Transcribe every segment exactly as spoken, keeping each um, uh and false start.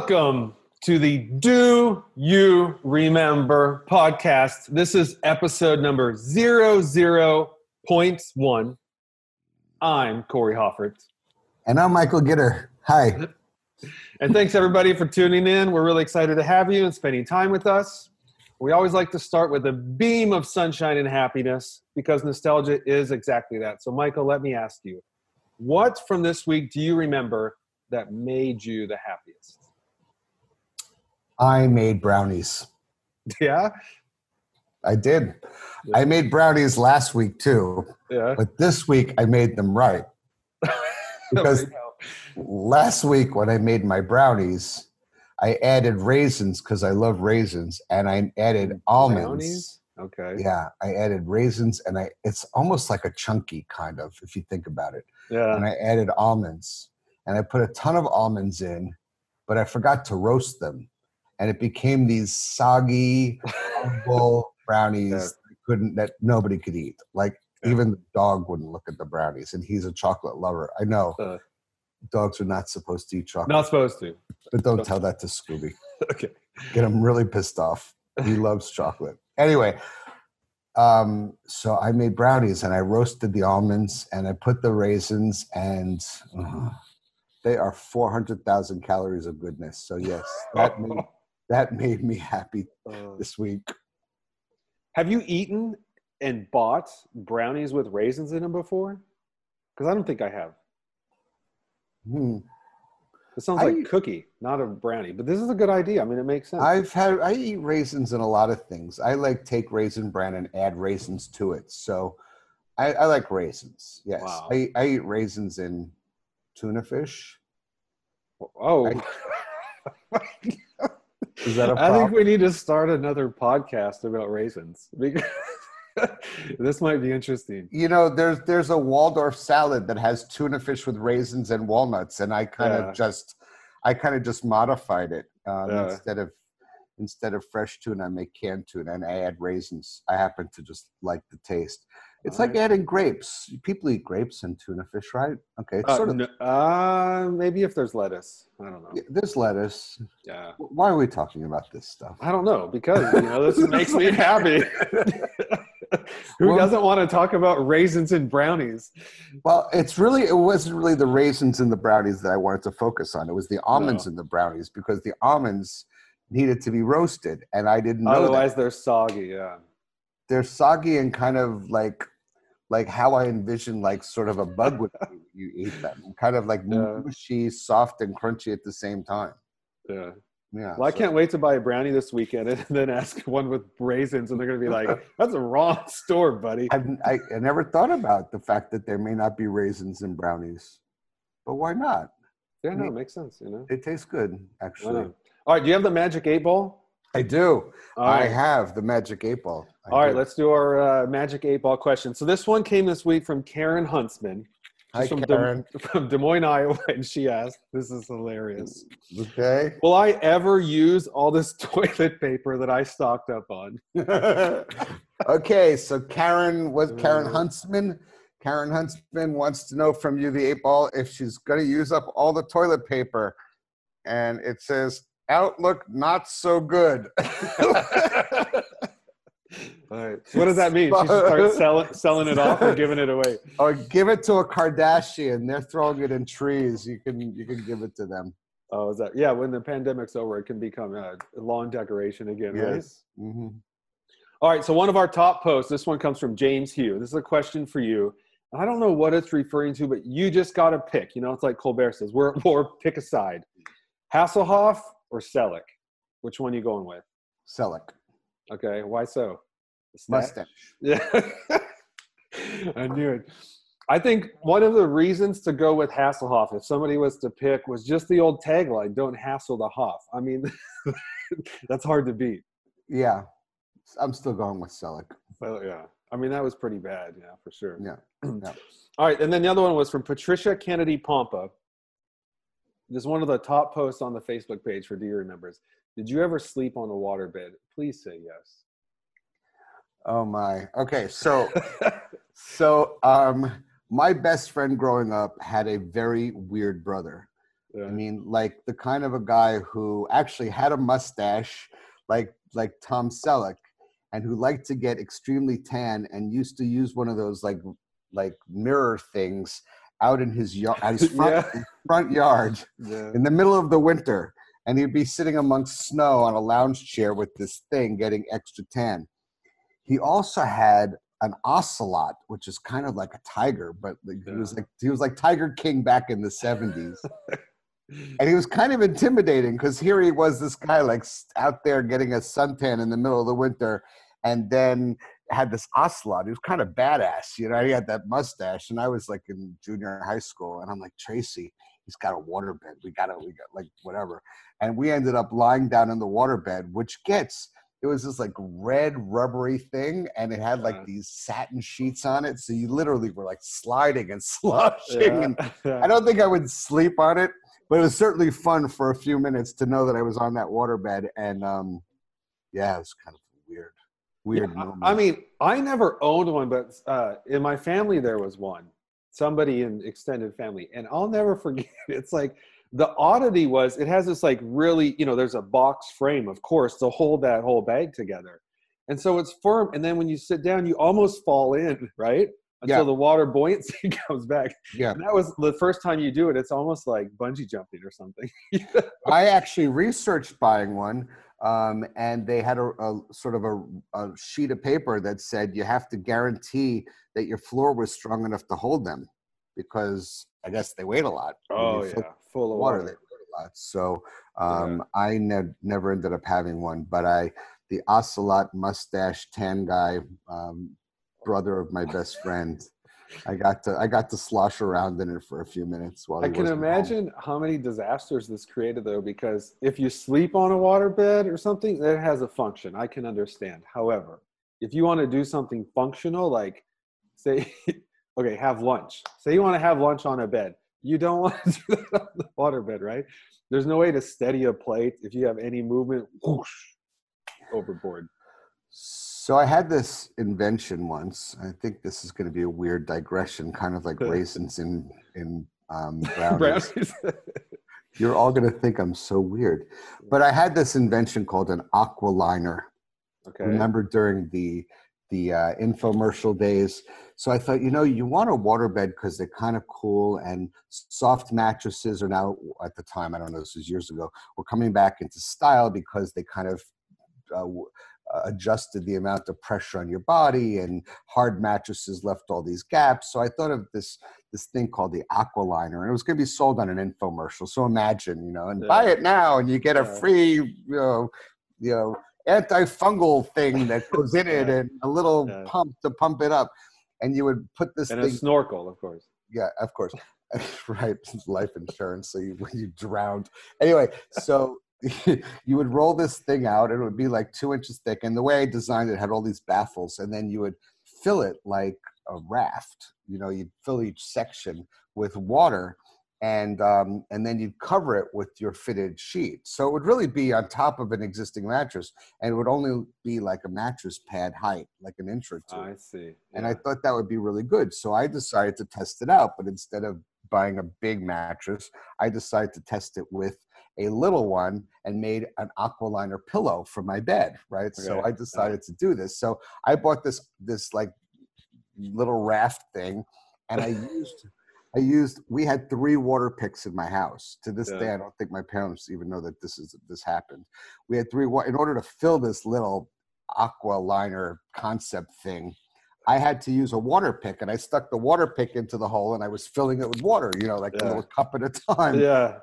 Welcome to the Do You Remember podcast. This is episode number zero zero point one. I'm Corey Hoffert. And I'm Michael Gitter. Hi. And thanks everybody for tuning in. We're really excited to have you and spending time with us. We always like to start with a beam of sunshine and happiness because nostalgia is exactly that. So Michael, let me ask you, what from this week do you remember that made you the happiest? I made brownies. Yeah? I did. Yeah. I made brownies last week too. Yeah. But this week I made them right. Because last week when I made my brownies, I added raisins because I love raisins, and I added almonds. Brownies? Okay. Yeah, I added raisins, and I it's almost like a chunky kind of, if you think about it. Yeah. And I added almonds, and I put a ton of almonds in, but I forgot to roast them. And it became these soggy, horrible brownies Yeah. that couldn't that nobody could eat. Like Yeah. even the dog wouldn't look at the brownies, and he's a chocolate lover. I know Uh, dogs are not supposed to eat chocolate, not supposed to. but don't tell that to Scooby. Okay. Get him really pissed off. He loves chocolate. Anyway, um, so I made brownies, and I roasted the almonds, and I put the raisins, and uh, they are four hundred thousand calories of goodness. So yes, that made that made me happy Uh, this week. have you eaten and bought brownies with raisins in them before? Because I don't think I have. Hmm. It sounds I- like cookie, not a brownie. But this is a good idea. I mean, it makes sense. I've had I eat raisins in a lot of things. I like take Raisin Bran and add raisins to it. So I, I like raisins. Yes, Wow. I, I eat raisins in tuna fish. oh. Is that a I think problem? we need to start another podcast about raisins. Because this might be interesting. You know, there's there's a Waldorf salad that has tuna fish with raisins and walnuts, and I kind of Yeah. just I kind of just modified it um, Yeah. instead of instead of fresh tuna, I make canned tuna and I add raisins. I happen to just like the taste. It's All like right. adding grapes. People eat grapes and tuna fish, right? Okay, it's Uh, sort of. n- uh, maybe if there's lettuce. I don't know. Yeah, there's lettuce. Yeah. Why are we talking about this stuff? I don't know, because you know this makes me happy. Who Well- doesn't want to talk about raisins and brownies? Well, it's really it wasn't really the raisins in the brownies that I wanted to focus on. It was the almonds No. in the brownies, because the almonds needed to be roasted, and I didn't know Otherwise, that. they're soggy. Yeah. They're soggy and kind of like like how I envision like sort of a bug would be when you eat them, kind of like Yeah. mushy, soft, and crunchy at the same time. Yeah. Yeah. Well, I so- can't wait to buy a brownie this weekend and then ask one with raisins, and they're going to be like, "That's a wrong store, buddy." I've, I, I never thought about the fact that there may not be raisins in brownies, but why not? Yeah, no, it makes sense. You know. It tastes good, Why actually. not? All right. Do you have the magic eight ball? I do. All I right. have the magic eight ball. I All right, do. let's do our uh, magic eight ball question. So this one came this week from Karen Huntsman. Hi, She's from, Karen. Des- from Des Moines, Iowa, and she asked, this is hilarious. Okay. Will I ever use all this toilet paper that I stocked up on? Okay, so Karen was Karen Uh. Huntsman. Karen Huntsman wants to know from you, the eight ball, if she's going to use up all the toilet paper. And it says, outlook not so good. All right. What does that mean? She should start selling, selling it off or giving it away? Or give it to a Kardashian. They're throwing it in trees. You can you can give it to them. Oh, is that? Yeah, when the pandemic's over, it can become a lawn decoration again, right? Yes. Mm-hmm. All right, so one of our top posts, this one comes from James Hugh. This is a question for you. I don't know what it's referring to, but you just got to pick. You know, it's like Colbert says, we're, or pick a side. Hasselhoff or Selleck? Which one are you going with? Selleck. Okay, why so? The stash? Mustache. Yeah. I knew it. I think one of the reasons to go with Hasselhoff, if somebody was to pick, was just the old tagline, don't hassle the Hoff. I mean, that's hard to beat. Yeah. I'm still going with Selleck. Well, yeah. I mean, that was pretty bad, yeah, for sure. Yeah. yeah. All right, and then the other one was from Patricia Kennedy Pompa. This is one of the top posts on the Facebook page for Do You Remembers. Did you ever sleep on a waterbed? Please say yes. Oh my. Okay, so so um my best friend growing up had a very weird brother. I mean, like the kind of a guy who actually had a mustache, like like Tom Selleck, and who liked to get extremely tan and used to use one of those like like mirror things out in his yard, his front, Yeah. his front yard Yeah. in the middle of the winter, and he'd be sitting amongst snow on a lounge chair with this thing, getting extra tan. He also had an ocelot, which is kind of like a tiger, but like, he Yeah. was like he was like Tiger King back in the seventies. And he was kind of intimidating because here he was, this guy like s- out there getting a suntan in the middle of the winter, and then had this ocelot. He was kind of badass, you know. He had that mustache, and I was like in junior high school, and I'm like, Tracy, he's got a waterbed. We got to, we got like whatever. And we ended up lying down in the waterbed, which gets. It was this like red rubbery thing, and it had like Yeah. these satin sheets on it. So you literally were like sliding and sloshing. Yeah. And Yeah. I don't think I would sleep on it, but it was certainly fun for a few minutes to know that I was on that waterbed. And um, yeah, it was kind of weird, weird Yeah, moment. I mean, I never owned one, but uh, in my family there was one. Somebody in extended family, and I'll never forget. It's like the oddity was it has this like really, you know, there's a box frame, of course, to hold that whole bag together, and so it's firm. And then when you sit down, you almost fall in, right? Until Yeah. the water buoyancy comes back. Yeah. And that was the first time you do it. It's almost like bungee jumping or something. I actually researched buying one, um, and they had a, a sort of a, a sheet of paper that said you have to guarantee that your floor was strong enough to hold them, because I guess they weight a lot. When Oh you fill yeah, full of water, water. they weight a lot. So um, I ne- never ended up having one, but I, the ocelot mustache tan guy, um, brother of my best friend, I got to I got to slosh around in it for a few minutes while I he can wasn't home. imagine how many disasters this created, though, because if you sleep on a waterbed or something, that has a function. I can understand. However, if you want to do something functional, like say, okay, have lunch. Say you want to have lunch on a bed. You don't want to do that on the waterbed, right? There's no way to steady a plate. If you have any movement, whoosh, overboard. So I had this invention once. I think this is going to be a weird digression, kind of like raisins in in um, brownies. Brownies. You're all going to think I'm so weird, but I had this invention called an Aqualiner. Okay. Remember during the the uh, infomercial days? So I thought, you know, you want a waterbed because they're kind of cool, and soft mattresses are now, at the time, I don't know, this was years ago, were coming back into style because they kind of uh, uh, adjusted the amount of pressure on your body, and hard mattresses left all these gaps. So I thought of this this thing called the Aqualiner, and it was going to be sold on an infomercial. So imagine, you know, and Yeah. buy it now, and you get a Yeah. free, you know, you know, antifungal thing that goes in it, Yeah. and a little Yeah. pump to pump it up, and you would put this And thing. a snorkel, of course. Yeah, of course. Right. Life insurance. So you, when you drowned. Anyway, so you would roll this thing out, and it would be like two inches thick. And the way I designed it had all these baffles, and then you would fill it like a raft. You know, you'd fill each section with water, and um, and then you'd cover it with your fitted sheet. So it would really be on top of an existing mattress, and it would only be like a mattress pad height, like an inch or two. I see. And I Yeah. thought that would be really good. So I decided to test it out. But instead of buying a big mattress, I decided to test it with a little one, and made an Aqualiner pillow for my bed, right? So Okay. I decided to do this. So I bought this this like little raft thing, and I used I used we had three water picks in my house. To this Yeah. day, I don't think my parents even know that this is this happened. We had three wa- in order to fill this little Aqualiner concept thing. I had to use a water pick, and I stuck the water pick into the hole, and I was filling it with water, you know, like a Yeah. little cup at a time. Yeah.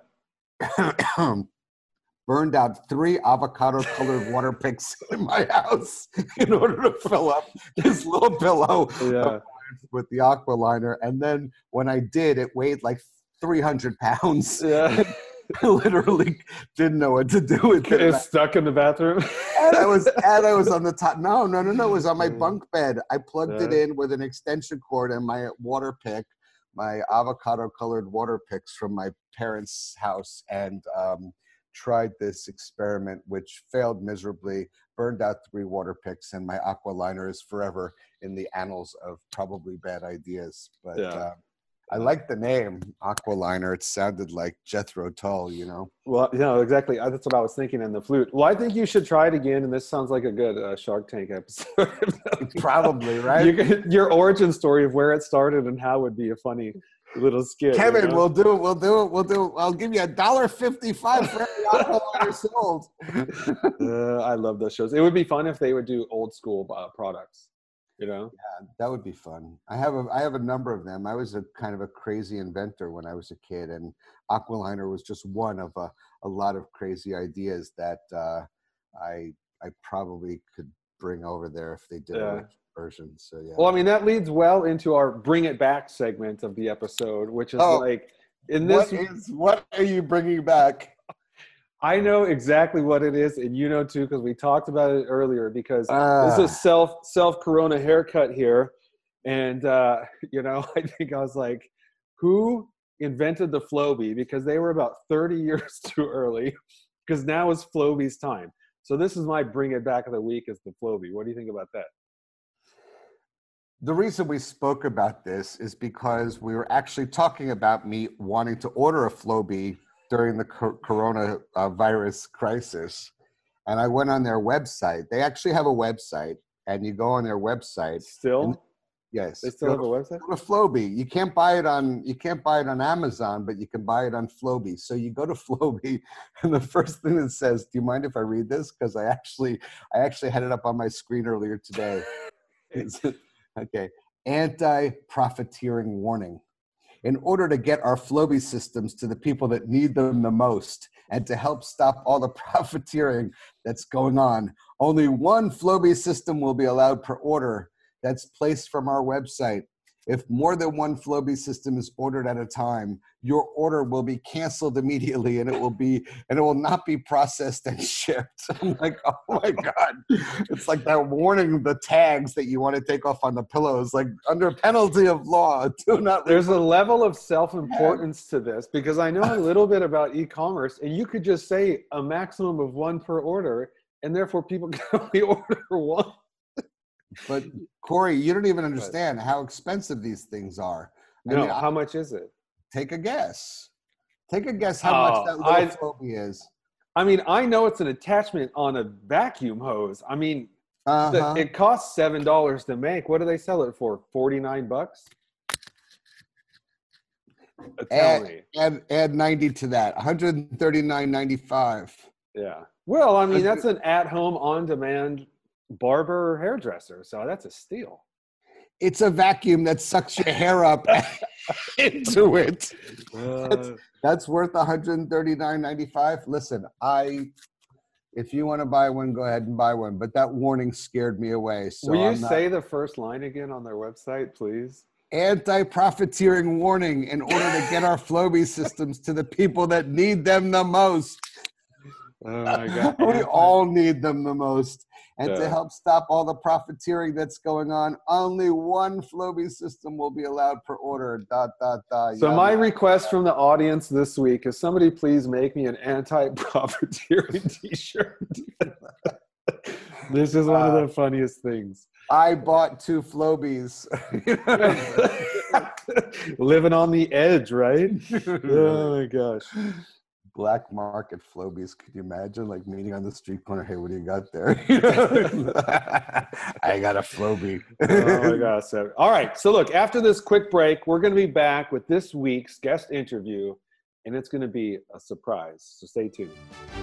Burned out three avocado colored water picks in my house in order to fill up this little pillow Yeah. with the Aqualiner. And then when I did, it weighed like three hundred pounds. Yeah. I literally didn't know what to do with it. It's stuck in the bathroom. And I was and I was on the top. No, no, no, no. It was on my Yeah. bunk bed. I plugged it Yeah. in with an extension cord and my water pick, my avocado colored water picks from my parents' house, and um, tried this experiment, which failed miserably. Burned out three water picks, and my Aqualiner is forever in the annals of probably bad ideas. But Yeah. uh, I like the name Aqualiner. It sounded like Jethro Tull, you know? Well, you know, exactly. Uh, That's what I was thinking in the flute. Well, I think you should try it again. And this sounds like a good uh, Shark Tank episode. Probably, right? You could, your origin story of where it started and how would be a funny little skit. Kevin, you know? we'll do it. We'll do it. We'll do it. I'll give you a dollar fifty-five for every Aqualiner sold. uh, I love those shows. It would be fun if they would do old school uh, products, you know? Yeah, that would be fun. I have a I have a number of them. I was a kind of a crazy inventor when I was a kid, and Aqualiner was just one of a, a lot of crazy ideas that uh, I I probably could bring over there if they did Yeah. a version. So yeah. Well, I mean, that leads well into our bring it back segment of the episode, which is Oh, like in this. What is what are you bringing back? I know exactly what it is, and you know too, because we talked about it earlier. Because Ah. this is a self self Corona haircut here, and uh, you know, I think I was like, who invented the Flowbee? Because they were about thirty years too early. Because now is Flowbee's time. So this is my bring it back of the week is the Flowbee. What do you think about that? The reason we spoke about this is because we were actually talking about me wanting to order a Flowbee during the co- corona uh, virus crisis. And I went on their website. They actually have a website, and you go on their website. Still, and, yes, they still go have a to- website. Go to Flowbee. You can't buy it on you can't buy it on Amazon, but you can buy it on Flowbee. So you go to Flowbee, and the first thing that says, "Do you mind if I read this?" Because I actually I actually had it up on my screen earlier today. Okay. Anti-profiteering warning. In order to get our Flowbee systems to the people that need them the most and to help stop all the profiteering that's going on, only one Flowbee system will be allowed per order that's placed from our website. If more than one Flowbee system is ordered at a time, your order will be canceled immediately, and it will be and it will not be processed and shipped. I'm like, oh my God. It's like that warning, the tags that you want to take off on the pillows, like under penalty of law, do not. There's a level of self-importance to this because I know a little bit about e-commerce, and you could just say a maximum of one per order, and therefore people can only order one. But Corey, you don't even understand how expensive these things are. I No, mean, how much is it? take a guess. Take a guess how Oh, much that little I- Flowbee is. I mean, I know it's an attachment on a vacuum hose. I mean, the- Uh-huh. it costs seven dollars to make. What do they sell it for? Forty-nine bucks. Tell me. Add, add, add ninety to that. one hundred thirty-nine ninety-five. Yeah. Well, I mean, that's an at-home, on-demand barber hairdresser, so that's a steal. It's a vacuum that sucks your hair up into it. Uh, That's worth one hundred thirty-nine ninety-five. Listen, I if you want to buy one, go ahead and buy one. But that warning scared me away. So will you I'm not- say the first line again on their website, please? anti-profiteering warning in order to get our Flowbee systems to the people that need them the most. Oh my God. We all need them the most. And Yeah. to help stop all the profiteering that's going on, only one Flowbee system will be allowed per order. Dot, dot, dot. So Yum, my yum. request from the audience this week is somebody please make me an anti-profiteering t-shirt. This is one of the funniest things. I bought two Flowbees. Living on the edge, right? Oh my gosh. Black market Flowbees. Could you imagine, like meeting on the street corner? Hey, what do you got there? I got a Flowbee. Oh my gosh. Sam. All right. So look, after this quick break, we're going to be back with this week's guest interview, and it's going to be a surprise. So stay tuned.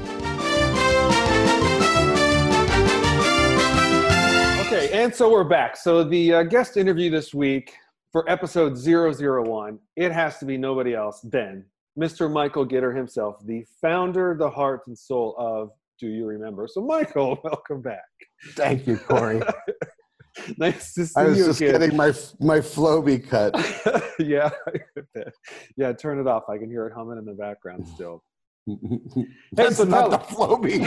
Okay, and so we're back. So the uh, guest interview this week for episode zero zero one, it has to be nobody else than Mister Michael Gitter himself, the founder, the heart and soul of Do You Remember? So Michael, welcome back. Thank you, Corey. Nice to see I was you just again. getting my my Flowbee cut. Yeah, yeah. Turn it off. I can hear it humming in the background still. That's so not tell- the Flowbee.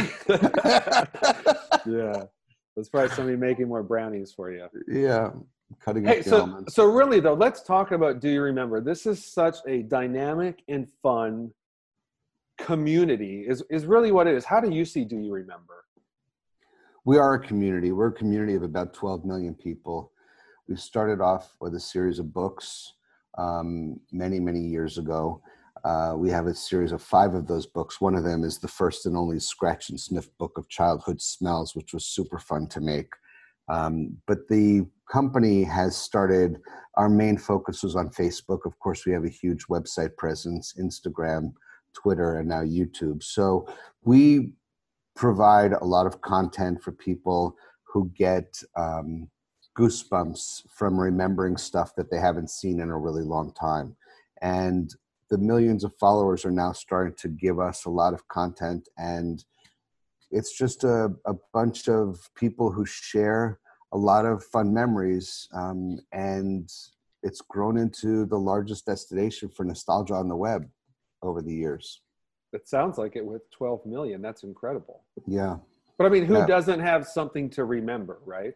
Yeah, that's probably somebody making more brownies for you. Yeah, cutting Hey, up the so almonds. so really though, let's talk about Do You Remember? This is such a dynamic and fun community. Is is really what it is. How do you see Do You Remember? We are a community. We're a community of about twelve million people. We started off with a series of books. um, many, many years ago. Uh, we have a series of five of those books. One of them is the first and only scratch and sniff book of childhood smells, which was super fun to make. Um, but the company has started, our main focus was on Facebook. Of course, we have a huge website presence, Instagram, Twitter, and now YouTube. So we provide a lot of content for people who get um, goosebumps from remembering stuff that they haven't seen in a really long time. And the millions of followers are now starting to give us a lot of content, and it's just a, a bunch of people who share a lot of fun memories, um, and it's grown into the largest destination for nostalgia on the web over the years. It sounds like it with twelve million. That's incredible. Yeah. But I mean, who Yeah. doesn't have something to remember, right?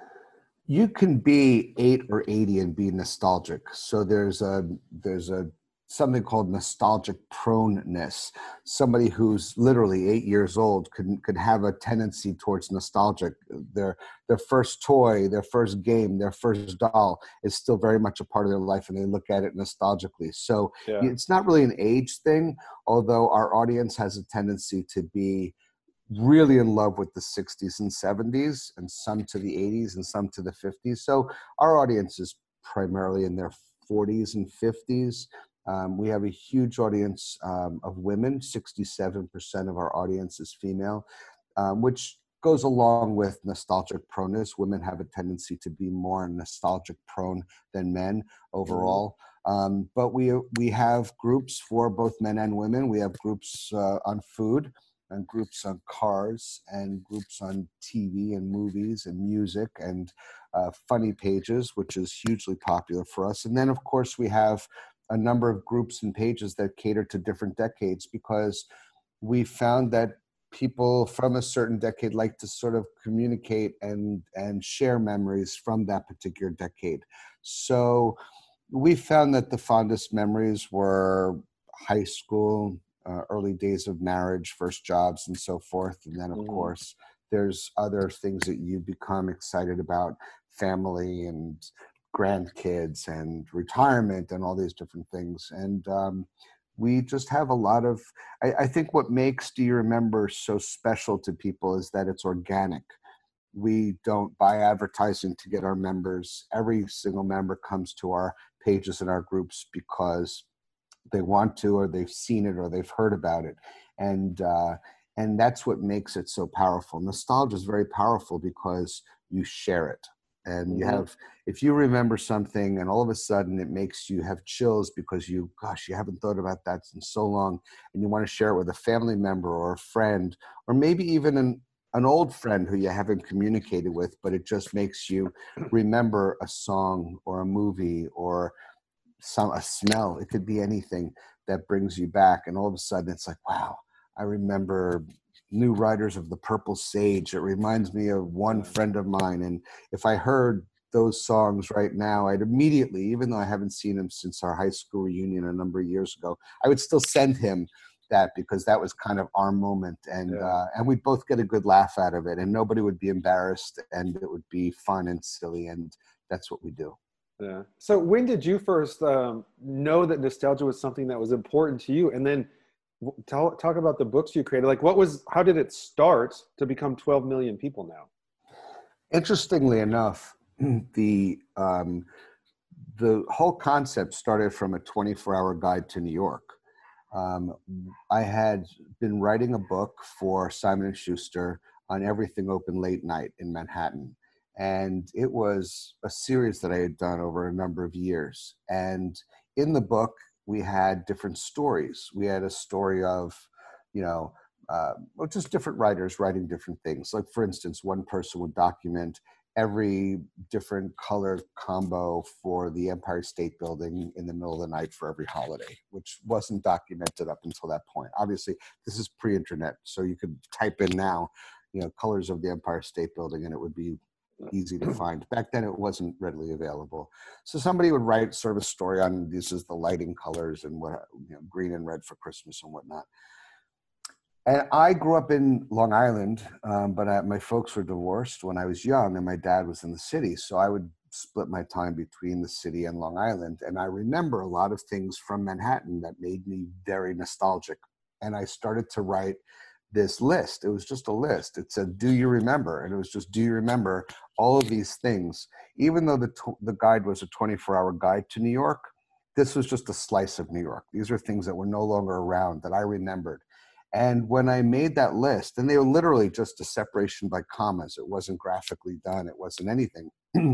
You can be eight or eighty and be nostalgic. So there's a there's a something called nostalgic proneness. Somebody who's literally eight years old could could have a tendency towards nostalgic. Their their first toy, their first game, their first doll is still very much a part of their life, and they look at it nostalgically. So Yeah. it's not really an age thing, although our audience has a tendency to be really in love with the sixties and seventies, and some to the eighties and some to the fifties. So our audience is primarily in their forties and fifties. Um, we have a huge audience um, of women. sixty-seven percent of our audience is female, um, which goes along with nostalgic proneness. Women have a tendency to be more nostalgic prone than men overall. Mm-hmm. Um, but we we have groups for both men and women. We have groups uh, on food, and groups on cars, and groups on T V and movies and music, and uh, funny pages, which is hugely popular for us. And then, of course, we have a number of groups and pages that cater to different decades, because we found that people from a certain decade like to sort of communicate and, and share memories from that particular decade. So we found that the fondest memories were high school, Uh, early days of marriage, first jobs, and so forth. And then, of mm. course, there's other things that you become excited about, family and grandkids and retirement and all these different things. And um, we just have a lot of, I, I think what makes Do You Remember so special to people is that it's organic. We don't buy advertising to get our members. Every single member comes to our pages and our groups because they want to, or they've seen it, or they've heard about it. And uh, and that's what makes it so powerful. Nostalgia is very powerful because you share it. And mm-hmm. you have, if you remember something and all of a sudden it makes you have chills because you, gosh, you haven't thought about that in so long, and you want to share it with a family member or a friend, or maybe even an, an old friend who you haven't communicated with, but it just makes you remember a song or a movie or some a smell. It could be anything that brings you back, and all of a sudden it's like, wow, I remember New Riders of the Purple Sage. It reminds me of one friend of mine, and if I heard those songs right now, I'd immediately, even though I haven't seen him since our high school reunion a number of years ago, I would still send him that, because that was kind of our moment, and yeah. uh, and we'd both get a good laugh out of it, and nobody would be embarrassed, and it would be fun and silly, and that's what we do. Yeah. So when did you first um, know that nostalgia was something that was important to you? And then tell, talk about the books you created. Like, what was, how did it start to become twelve million people now? Interestingly enough, the um, the whole concept started from a twenty-four hour guide to New York. Um, I had been writing a book for Simon and Schuster on everything open late night in Manhattan. And it was a series that I had done over a number of years. And in the book, we had different stories. We had a story of, you know, uh, well, just different writers writing different things. Like, for instance, one person would document every different color combo for the Empire State Building in the middle of the night for every holiday, which wasn't documented up until that point. Obviously, this is pre-internet, so you could type in now, you know, colors of the Empire State Building, and it would be easy to find. Back then, it wasn't readily available. So somebody would write sort of a story on, this is the lighting colors and what, you know, green and red for Christmas and whatnot. And I grew up in Long Island, um, but I, my folks were divorced when I was young, and my dad was in the city. So I would split my time between the city and Long Island. And I remember a lot of things from Manhattan that made me very nostalgic. And I started to write this list. It was just a list. It said, do you remember? And it was just, do you remember all of these things? Even though the, t- the guide was a twenty-four hour guide to New York, this was just a slice of New York. These are things that were no longer around that I remembered. And when I made that list, and they were literally just a separation by commas, it wasn't graphically done, it wasn't anything.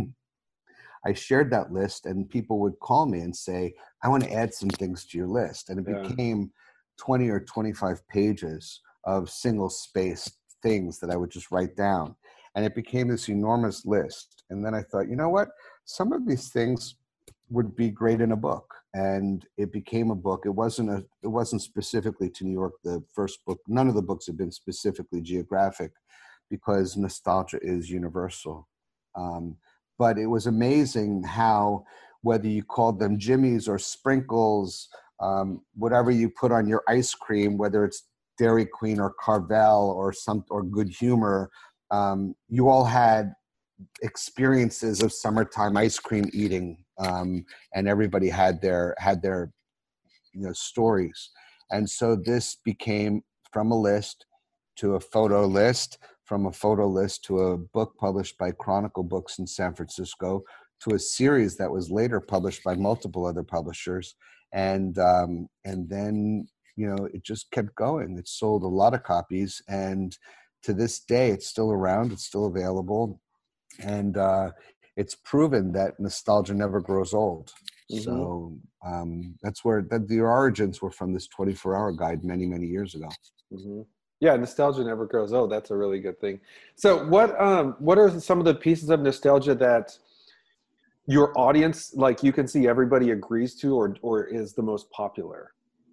I shared that list and people would call me and say, I want to add some things to your list. And it Yeah. became twenty or twenty-five pages of single spaced things that I would just write down. And it became this enormous list. And then I thought, you know what? Some of these things would be great in a book. And it became a book. It wasn't a, it wasn't specifically to New York. The first book, none of the books have been specifically geographic because nostalgia is universal. Um, but it was amazing how, whether you called them Jimmy's or Sprinkles, um, whatever you put on your ice cream, whether it's Dairy Queen or Carvel or some or Good Humor, um, you all had experiences of summertime ice cream eating, um, and everybody had their had their you know stories. And so this became from a list to a photo list, from a photo list to a book published by Chronicle Books in San Francisco, to a series that was later published by multiple other publishers, and um, and then you know it just kept going. It sold a lot of copies, and to this day it's still around, it's still available, and uh, it's proven that nostalgia never grows old. Mm-hmm. So um, that's where that the origins were, from this twenty-four hour guide many many years ago. Mm-hmm. Yeah, nostalgia never grows old. That's a really good thing. So what um, what are some of the pieces of nostalgia that your audience, like you can see everybody agrees to, or or is the most popular?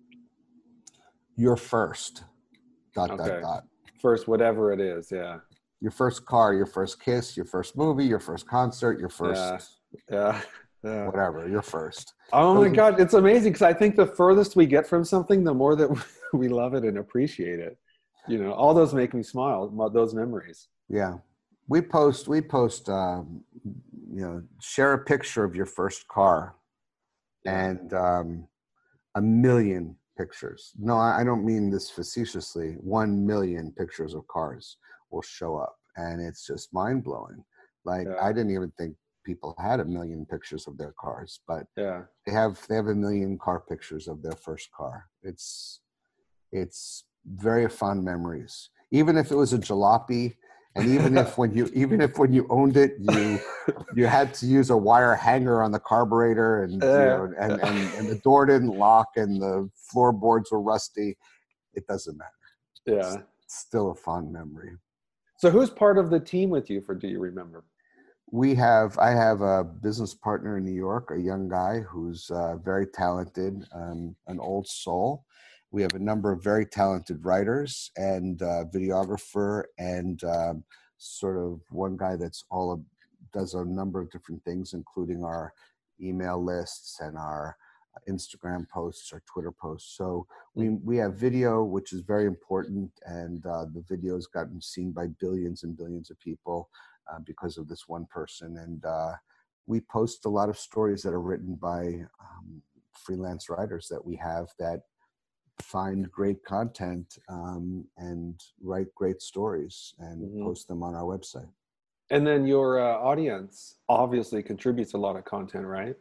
Your first, dot, okay. dot, dot. First, whatever it is, yeah. Your first car, your first kiss, your first movie, your first concert, your first yeah, yeah, yeah. whatever, your first. Oh Those my are, God, it's amazing because I think the furthest we get from something, the more that we love it and appreciate it. You know, all those make me smile, those memories. Yeah. We post, we post, um, you know, share a picture of your first car, yeah. and um, a million pictures. No, I don't mean this facetiously. One million pictures of cars will show up, and it's just mind blowing. Like yeah. I didn't even think people had a million pictures of their cars, but yeah, they have they have a million car pictures of their first car. It's it's very fond memories. Even if it was a jalopy, and even if when you even if when you owned it, you you had to use a wire hanger on the carburetor, and you know, and, and and the door didn't lock, and the floorboards were rusty, it doesn't matter. Yeah, it's still a fond memory. So who's part of the team with you for Do You Remember? We have, I have a business partner in New York, a young guy who's uh, very talented, um, an old soul. We have a number of very talented writers and uh, videographer, and um, sort of one guy that's all of, does a number of different things, including our email lists and our Instagram posts or Twitter posts. So we we have video, which is very important, and uh, the video has gotten seen by billions and billions of people uh, because of this one person. And uh, we post a lot of stories that are written by um, freelance writers that we have that find great content um, and write great stories and mm-hmm. post them on our website. And then your uh, audience obviously contributes a lot of content, right?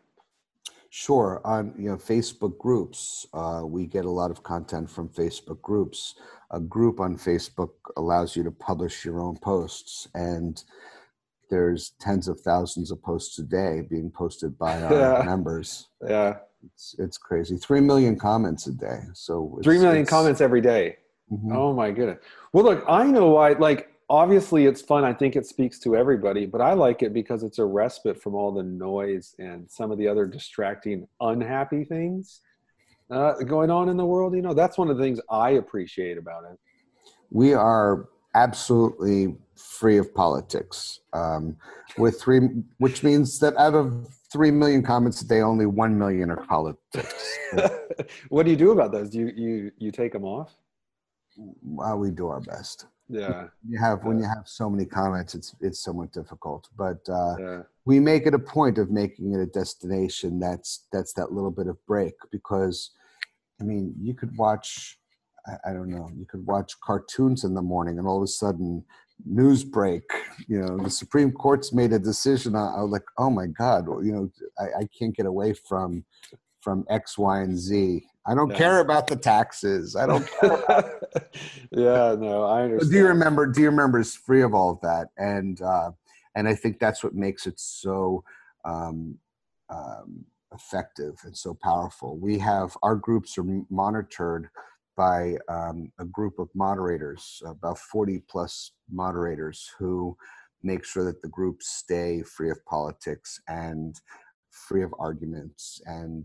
Sure. On you know Facebook groups, uh, we get a lot of content from Facebook groups. A group on Facebook allows you to publish your own posts, and there's tens of thousands of posts a day being posted by our yeah. members. Yeah, it's it's crazy. Three million comments a day. So it's, three million it's, comments every day. Mm-hmm. Oh my goodness. Well, look, I know why. Like, obviously, it's fun. I think it speaks to everybody, but I like it because it's a respite from all the noise and some of the other distracting, unhappy things uh, going on in the world. You know, that's one of the things I appreciate about it. We are absolutely free of politics, um, with three, which means that out of three million comments a day, only one million are politics. What do you do about those? Do you you you take them off? well, we do our best. Yeah. You have when Yeah. you have so many comments, it's it's somewhat difficult. But uh, Yeah. we make it a point of making it a destination that's that's that little bit of break, because I mean, you could watch, I, I don't know, you could watch cartoons in the morning and all of a sudden news break, you know, the Supreme Court's made a decision. I, I was like, oh my God, well, you know, I, I can't get away from, from X, Y, and Z. I don't Yeah. care about the taxes. I don't care about Yeah, no, I But understand. do you remember, do you remember it's free of all of that? And, uh, and I think that's what makes it so, um, um, effective and so powerful. We have, our groups are monitored by um, a group of moderators, about forty plus moderators, who make sure that the groups stay free of politics and free of arguments. And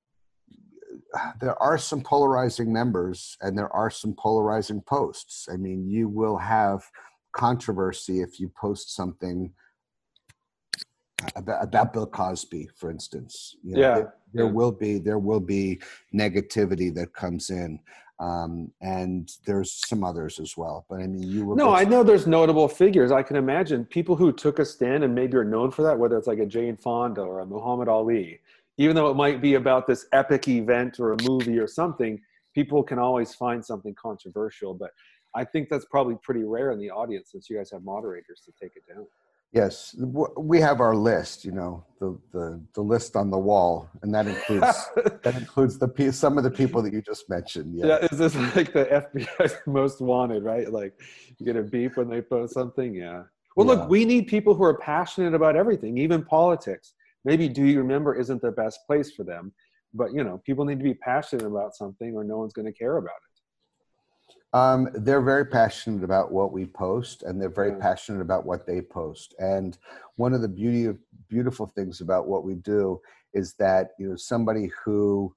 there are some polarizing members and there are some polarizing posts. I mean, you will have controversy if you post something about, about Bill Cosby, for instance. You know, Yeah. there, there Yeah. will be there will be negativity that comes in, um, and there's some others as well. But I mean, you will. No, get I know there's notable figures. I can imagine people who took a stand and maybe are known for that, whether it's like a Jane Fonda or a Muhammad Ali, even though it might be about this epic event or a movie or something, people can always find something controversial. But I think that's probably pretty rare in the audience, since you guys have moderators to take it down. Yes, w- we have our list. You know, the the the list on the wall, and that includes that includes the pe- some of the people that you just mentioned. Yeah, Yes. is this like the F B I's most wanted, right? Like you get a beep when they post something? Yeah. Well, Yeah. look, we need people who are passionate about everything, even politics. Maybe Do You Remember isn't the best place for them, but you know, people need to be passionate about something or no one's going to care about it. Um, they're very passionate about what we post, and they're very Yeah. passionate about what they post. And one of the beauty of beautiful things about what we do is that, you know, somebody who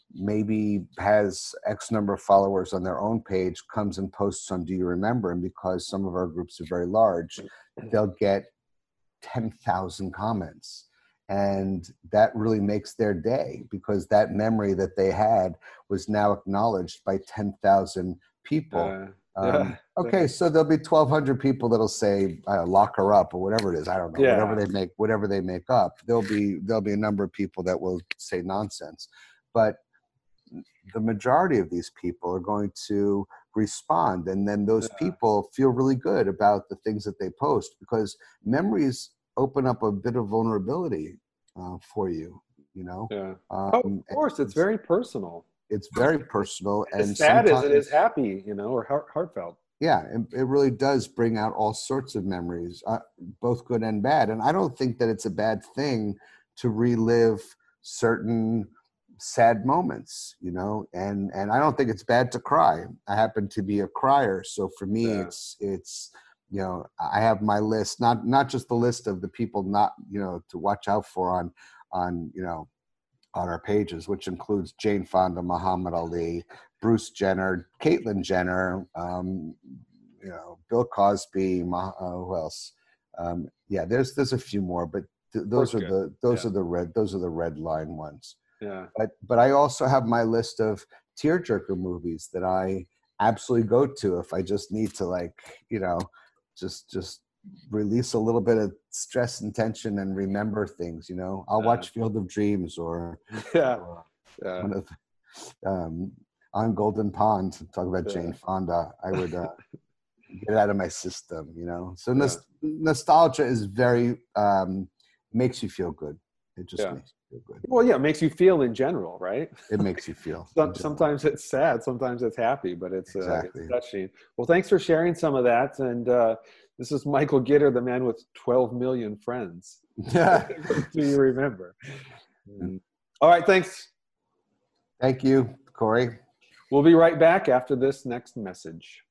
maybe has X number of followers on their own page comes and posts on Do You Remember? And because some of our groups are very large, they'll get ten thousand comments. And that really makes their day, because that memory that they had was now acknowledged by ten thousand people. Uh, yeah. Um, okay, so there'll be twelve hundred people that'll say uh, "lock her up" or whatever it is. I don't know, Yeah. whatever they make, whatever they make up. There'll be there'll be a number of people that will say nonsense, but the majority of these people are going to respond, and then those Yeah. people feel really good about the things that they post, because memories open up a bit of vulnerability uh, for you. You know, Yeah. um, Oh, of course, it's very personal. it's very personal, As and sad as it is sometimes, happy, you know, or heart, heartfelt. yeah, it, it really does bring out all sorts of memories, uh, both good and bad. And I don't think that it's a bad thing to relive certain sad moments, you know, and and I don't think it's bad to cry. I happen to be a crier, so for me, Yeah. it's it's you know, I have my list, not not just the list of the people not, you know, to watch out for on on you know on our pages, which includes Jane Fonda, Muhammad Ali, Bruce Jenner, Caitlyn Jenner, um, you know, Bill Cosby, uh, who else? Um, yeah, there's there's a few more, but th- those are Good. the those Yeah. are the red those are the red line ones. Yeah. But but I also have my list of tearjerker movies that I absolutely go to if I just need to, like, you know, just just release a little bit of stress and tension and remember things. You know, I'll Yeah. watch Field of Dreams or, Yeah. or Yeah. one of the, um, on Golden Pond. Talk about Yeah. Jane Fonda. I would uh, get it out of my system. You know, so Yeah. nos- nostalgia is very um, makes you feel good. It just Yeah. makes you feel good. Well, yeah, it makes you feel in general, right? It makes you feel. in Some, general. sometimes it's sad, sometimes it's happy, but it's, Exactly. uh, it's touching. Well, thanks for sharing some of that. And uh, this is Michael Gitter, the man with twelve million friends. Do you remember? Mm. All right, thanks. Thank you, Corey. We'll be right back after this next message.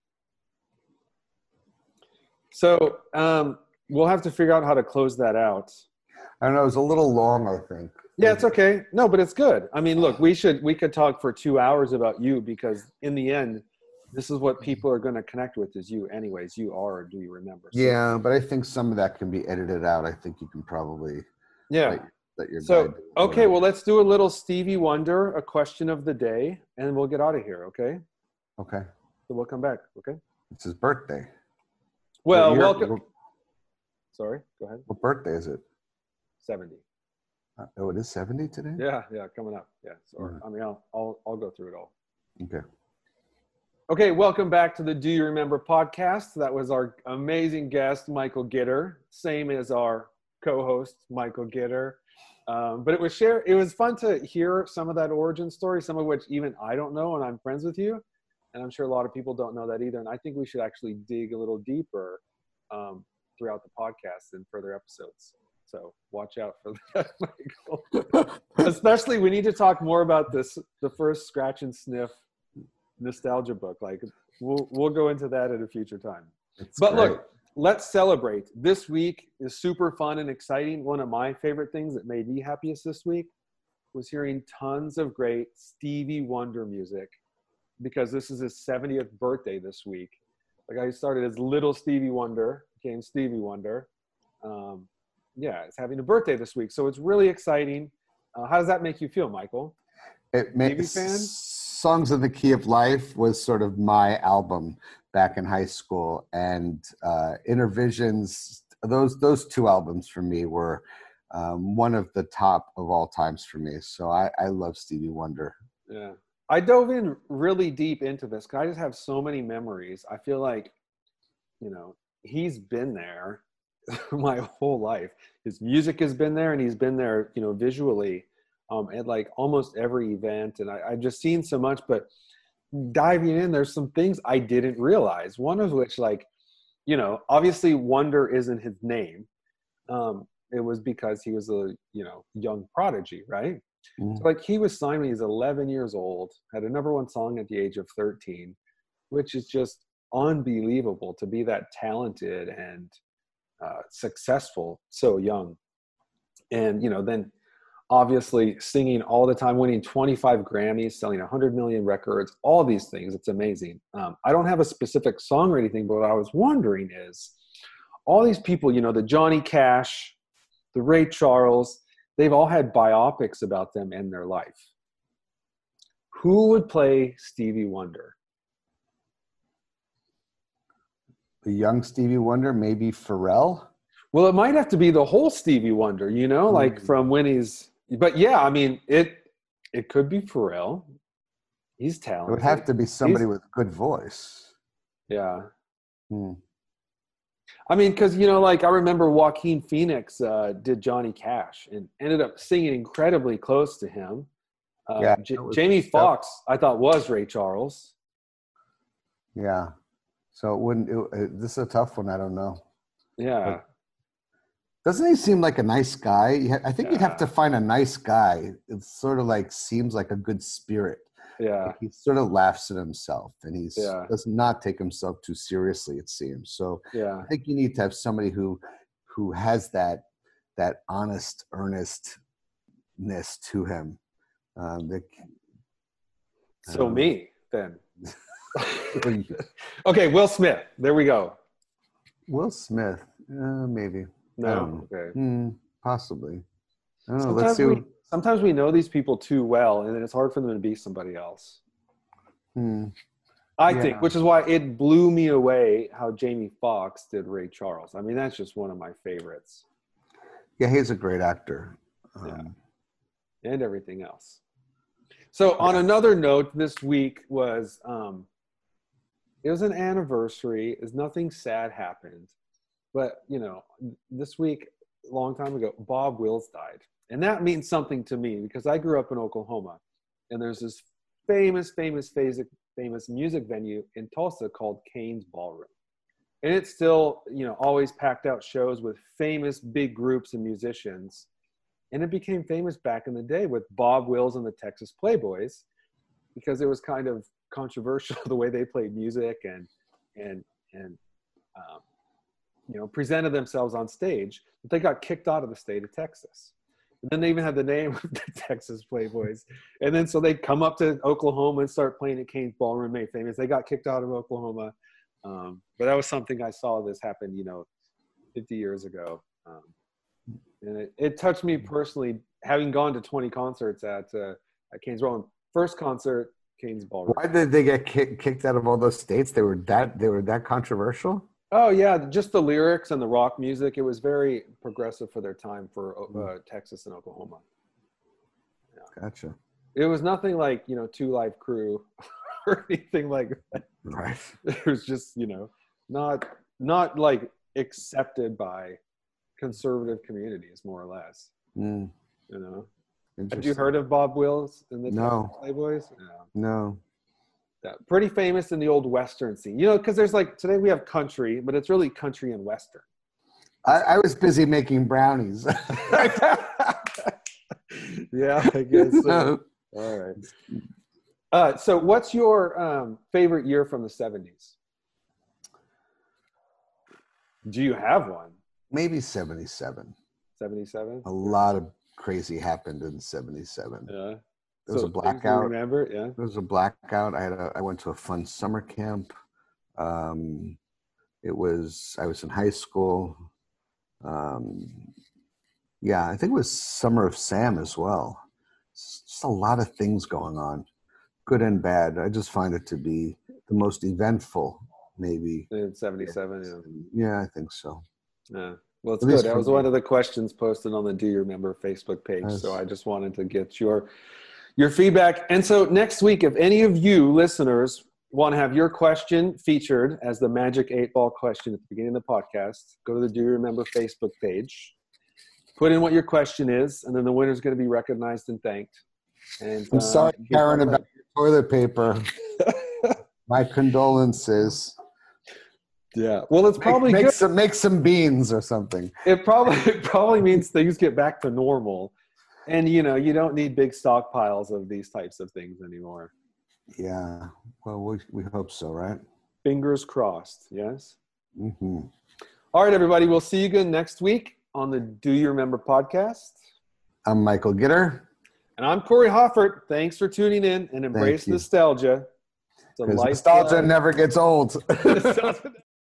So um, we'll have to figure out how to close that out. I don't know, it was a little long, I think. Yeah, it's okay. No, but it's good. I mean, look, we should we could talk for two hours about you, because in the end, this is what people are going to connect with is you anyways. You are, or Do You Remember? So, Yeah, but I think some of that can be edited out. I think you can probably yeah. let, let your So, guide do okay, whatever. well, let's do a little Stevie Wonder, a question of the day, and we'll get out of here, okay? Okay. So we'll come back. Okay. It's his birthday. Well, What year- welcome. What, Sorry, go ahead. what birthday is it? seventy. Uh, Oh, it is seventy today? Yeah, yeah, coming up. Yeah. So, Mhm. I mean, I'll, I'll, I'll go through it all. Okay. Okay, welcome back to the Do You Remember podcast. That was our amazing guest, Michael Gitter, same as our co-host, Michael Gitter. Um, but it was share. It was fun to hear some of that origin story, some of which even I don't know, and I'm friends with you, and I'm sure a lot of people don't know that either. And I think we should actually dig a little deeper um, throughout the podcast and further episodes. So watch out for that, Michael. Especially, we need to talk more about this, the first scratch and sniff nostalgia book. Like we'll we'll go into that at a future time. It's But great. look, let's celebrate. This week is super fun and exciting. One of my favorite things that made me happiest this week was hearing tons of great Stevie Wonder music, because this is his seventieth birthday this week. The guy who started as Little Stevie Wonder became Stevie Wonder. Um, yeah, it's having a birthday this week, so it's really exciting. Uh, how does that make you feel, Michael? It Stevie makes fan? Songs of the Key of Life was sort of my album back in high school, and uh, Intervisions. Those those two albums for me were um, one of the top of all times for me. So I, I love Stevie Wonder. Yeah. I dove in really deep into this because I just have so many memories. I feel like, you know, he's been there my whole life. His music has been there, and he's been there, you know, visually um, at like almost every event. And I, I've just seen so much, but diving in, there's some things I didn't realize. One of which, like, you know, obviously Wonder isn't his name. Um, it was because he was a, you know, young prodigy, right? Mm. So like he was signed when he was eleven years old, had a number one song at the age of thirteen, which is just unbelievable to be that talented and uh, successful so young. And, you know, then obviously singing all the time, winning twenty-five Grammys, selling one hundred million records, all these things. It's amazing. Um, I don't have a specific song or anything, but what I was wondering is all these people, you know, the Johnny Cash, the Ray Charles, they've all had biopics about them and their life. Who would play Stevie Wonder? The young Stevie Wonder, maybe Pharrell. Well, it might have to be the whole Stevie Wonder, you know, like Mm. from when he's, but yeah, I mean, it, it could be Pharrell. He's It talented. would have to be somebody He's- with a good voice. Yeah. Hmm. I mean, because, you know, like I remember Joaquin Phoenix uh, did Johnny Cash and ended up singing incredibly close to him. Uh, Yeah, J- that was- Jamie that- Foxx, I thought, was Ray Charles. Yeah. So it wouldn't. It, it, this is a tough one. I don't know. Yeah. But doesn't he seem like a nice guy? You ha- I think you'd have to Yeah. find a nice guy. It sort of like seems like a good spirit. Yeah. Like he sort of laughs at himself, and he Yeah. does not take himself too seriously. It seems. So Yeah. I think you need to have somebody who who has that that honest, earnestness to him. Um, that, So um, me then. Okay, Will Smith. There we go. Will Smith, uh, maybe. I No. don't know. Okay. Hmm, possibly. I don't know. Let's Sometimes see. we, what- sometimes we know these people too well, and then it's hard for them to be somebody else. Hmm. I Yeah. think, which is why it blew me away how Jamie Foxx did Ray Charles. I mean, that's just one of my favorites, Yeah, he's a great actor. Um, Yeah. and everything else. So on another note, this week was, um, it was an anniversary. Is nothing sad happened, but you know, this week, a long time ago, Bob Wills died. And that means something to me because I grew up in Oklahoma, and there's this famous, famous, famous, famous music venue in Tulsa called Kane's Ballroom. And it's still, you know, always packed out shows with famous big groups and musicians. And it became famous back in the day with Bob Wills and the Texas Playboys because it was kind of controversial the way they played music and, and, and, um, you know, presented themselves on stage. But they got kicked out of the state of Texas. And then they even had the name of the Texas Playboys. And then so they'd come up to Oklahoma and start playing at Kane's Ballroom, made famous. They got kicked out of Oklahoma. Um, but that was something I saw this happen, you know, fifty years ago. Um, and it, it touched me personally, having gone to twenty concerts at, uh, at Kane's Ballroom. First concert, Kane's Ballroom. Why did they get kick, kicked out of all those states? They were that they were that controversial. Oh yeah, just the lyrics and the rock music. It was very progressive for their time for uh, Texas and Oklahoma. Yeah. Gotcha. It was nothing like, you know, Two Live Crew or anything like that. Right. It was just, you know, not not like accepted by conservative communities, more or less. Mm. You know. Have you heard of Bob Wills and the no. Playboys? No. No. Yeah, pretty famous in the old Western scene. You know, because there's like, today we have country, but it's really country and Western. I, I was busy making brownies. Yeah, I guess so. All right. Uh, so what's your um, favorite year from the seventies? Do you have one? Maybe seventy-seven. seventy-seven? A lot of crazy happened in seventy-seven. Yeah. There was so a blackout. Remember? Yeah. There was a blackout. I had a, I went to a fun summer camp. Um, it was, I was in high school. Um, yeah, I think it was Summer of Sam as well. It's just a lot of things going on, good and bad. I just find it to be the most eventful, maybe. In seventy-seven, yeah. Yeah, I think so. Yeah. Well, it's At good. That was one of the questions posted on the Do You Remember Facebook page. Yes. So I just wanted to get your your feedback. And so next week, if any of you listeners want to have your question featured as the Magic eight Ball question at the beginning of the podcast, go to the Do You Remember Facebook page, put in what your question is, and then the winner is going to be recognized and thanked. And I'm uh, sorry, Karen, about your toilet paper. My condolences. Yeah. Well, it's probably make, make good. some make some beans or something. It probably it probably means things get back to normal. And, you know, you don't need big stockpiles of these types of things anymore. Yeah. Well, we, we hope so, right? Fingers crossed. Yes. Mm-hmm. All right, everybody. We'll see you again next week on the Do You Remember podcast. I'm Michael Gitter. And I'm Corey Hoffert. Thanks for tuning in and embrace nostalgia. Because nostalgia never gets old.